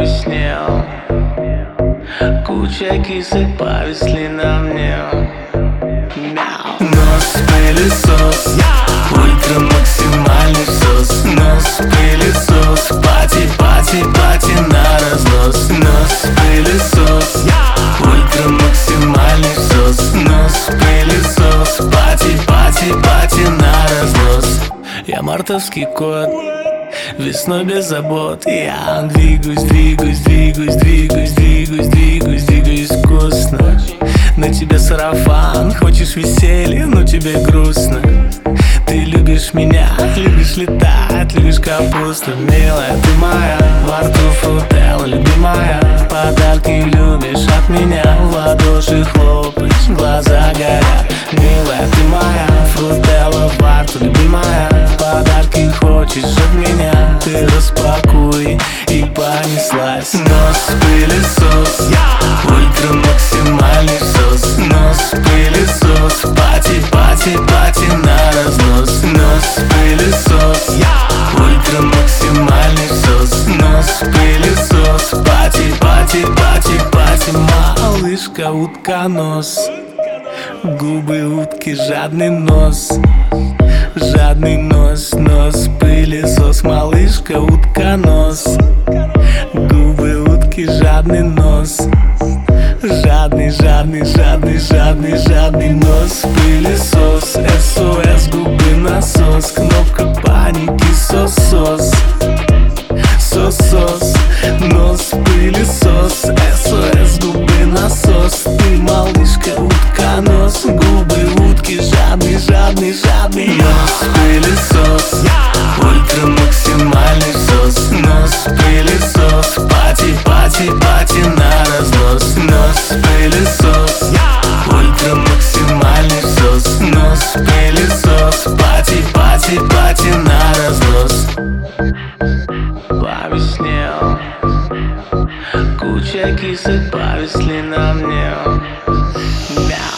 повеснел. Куча кисок повисли на мне. Нос-пылесос, ультра максимальный всос. Нос-пылесос, пати, пати, пати на разнос. Нос-пылесос, ультра максимальный всос. Нос-пылесос, пати, пати, пати на разнос. Я мартовский кот, весной без забот. Я двигаюсь, двигаюсь, двигаюсь, двигаюсь, двигаюсь, двигаюсь, двигаюсь вкусно. На тебе сарафан, хочешь веселья, но тебе грустно. Ты любишь меня, любишь летать, любишь капусту. Милая, ты моя, во рту фрутелла, любимая. Подарки любишь от меня, в ладоши хлопаешь, глаза горят. Милая, ты моя, фрутелла во рту, любимая. Подарки хочешь от меня, ты распакуй и понеслась. Нос-пылесос, ультра максимальный всос. Нос-пылесос, пати, пати, пати на разнос. Нос-пылесос, ультра максимальный всос. Нос-пылесос, пати, пати, пати, пати. Малышка, утконос, губы утки, жадный нос. Жадный нос, нос-пылесос, малышка, утконос. Губы утки, жадный нос. Жадный, жадный, жадный, жадный, жадный нос-пылесос. СОС, губы насос, кнопка паники, сос-сос. Сос-сос, нос-пылесос. СОС, губы насос. Ты малышка, утконос. Губы утки, жадный, жадный, жадный нос-пылесос. Ультра максимальный всос. Нос-пылесос, пати, пати, пати на разнос. Нос-пылесос, ультра максимальный всос. Нос-пылесос, пати, пати, пати на разнос. Повеснел. Куча кисок повисли на мне. Мяу.